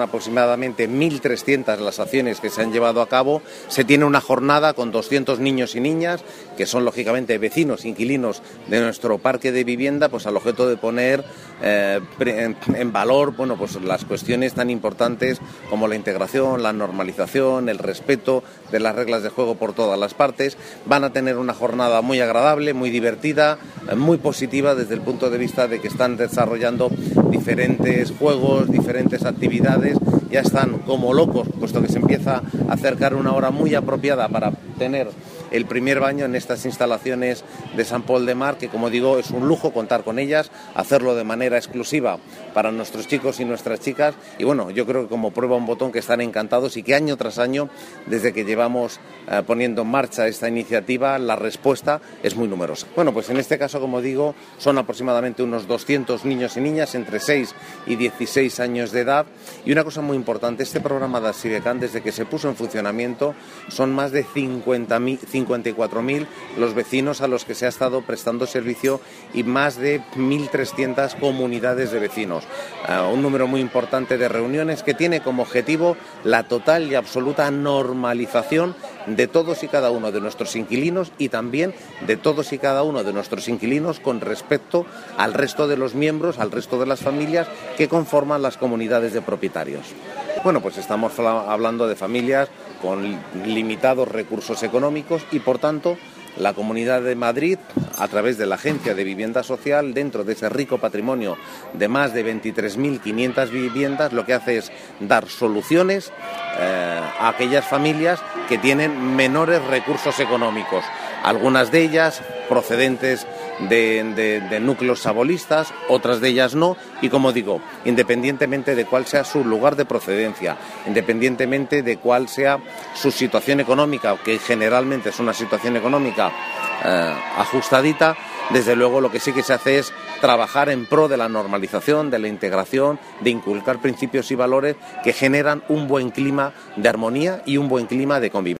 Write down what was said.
aproximadamente 1.300 las acciones que se han llevado a cabo. Se tiene una jornada con 200 niños y niñas, que son lógicamente vecinos, inquilinos de nuestro parque de vivienda, pues al objeto de poner en valor, bueno, pues las cuestiones tan importantes como la integración, la normalización, el respeto de las reglas de juego por todas las partes. Van a tener una jornada muy agradable, muy divertida, muy positiva desde el punto de vista de que están desarrollando diferentes juegos, diferentes actividades. Ya están como locos, puesto que se empieza a acercar una hora muy apropiada para tener el primer baño en estas instalaciones de Sant Pol de Mar, que como digo es un lujo contar con ellas, hacerlo de manera exclusiva para nuestros chicos y nuestras chicas, y bueno, yo creo que como prueba un botón que están encantados y que año tras año, desde que llevamos poniendo en marcha esta iniciativa, la respuesta es muy numerosa. Bueno, pues en este caso, como digo, son aproximadamente unos 200 niños y niñas entre 6 y 16 años de edad, y una cosa muy importante, este programa de Asibecan, desde que se puso en funcionamiento, son más de 54.000 los vecinos a los que se ha estado prestando servicio y más de 1.300 comunidades de vecinos. Un número muy importante de reuniones que tiene como objetivo la total y absoluta normalización de todos y cada uno de nuestros inquilinos y también de todos y cada uno de nuestros inquilinos con respecto al resto de los miembros, al resto de las familias que conforman las comunidades de propietarios. Bueno, pues estamos hablando de familias con limitados recursos económicos y, por tanto, la Comunidad de Madrid, a través de la Agencia de Vivienda Social, dentro de ese rico patrimonio de más de 23.500 viviendas, lo que hace es dar soluciones a aquellas familias que tienen menores recursos económicos. Algunas de ellas procedentes de núcleos sabolistas, otras de ellas no, y como digo, independientemente de cuál sea su lugar de procedencia, independientemente de cuál sea su situación económica, que generalmente es una situación económica ajustadita, desde luego lo que sí que se hace es trabajar en pro de la normalización, de la integración, de inculcar principios y valores que generan un buen clima de armonía y un buen clima de convivencia.